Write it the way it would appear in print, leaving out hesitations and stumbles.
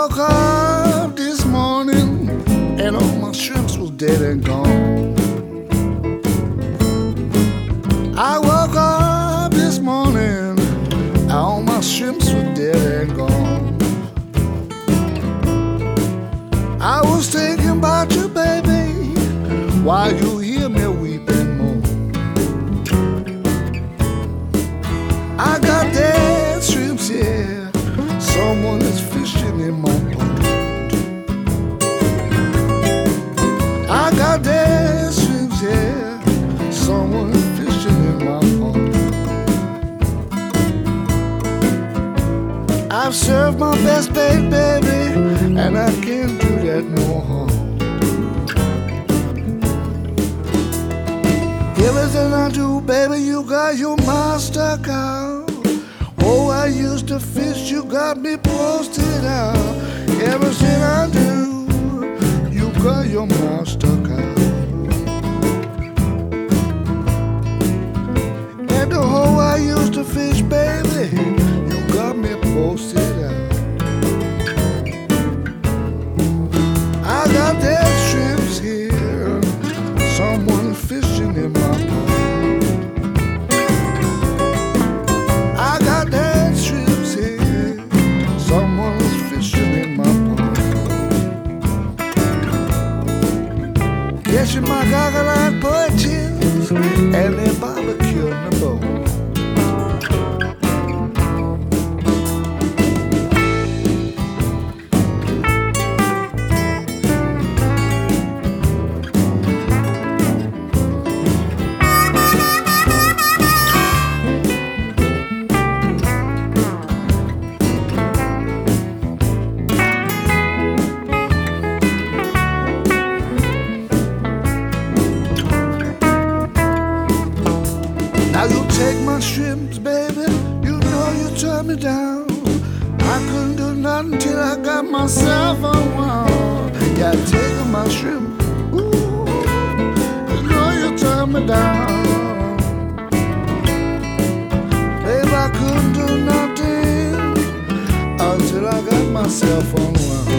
woke up this morning and all my shrimps was dead and gone. I woke up this morning and all my shrimps were dead and gone. I was thinking about you, baby, while you hear me weep and moan. I got dead shrimps here, someone is fishing in my pond. I got dead shrimps here, someone is fishing in my pond. I've served my best bait, baby, and I can't do that no harm. Everything I do, baby, you got your master cow. Oh, I used to fish, you got me posted out. Everything I do, you got your master cow. And the hole I used to fish, baby, you got me posted out. I got dead shrimps here, someone fishing in my pond. I got dead shrimps here, someone is fishing in my pond. Catching my goggle-eyed perches and they're barbecuing the bone. Now you take my shrimps, baby, you know you turn me down. I couldn't do nothing till I got myself unwound. Yeah, take my shrimp, ooh, you know you turn me down. Baby, I couldn't do nothing until I got myself unwound.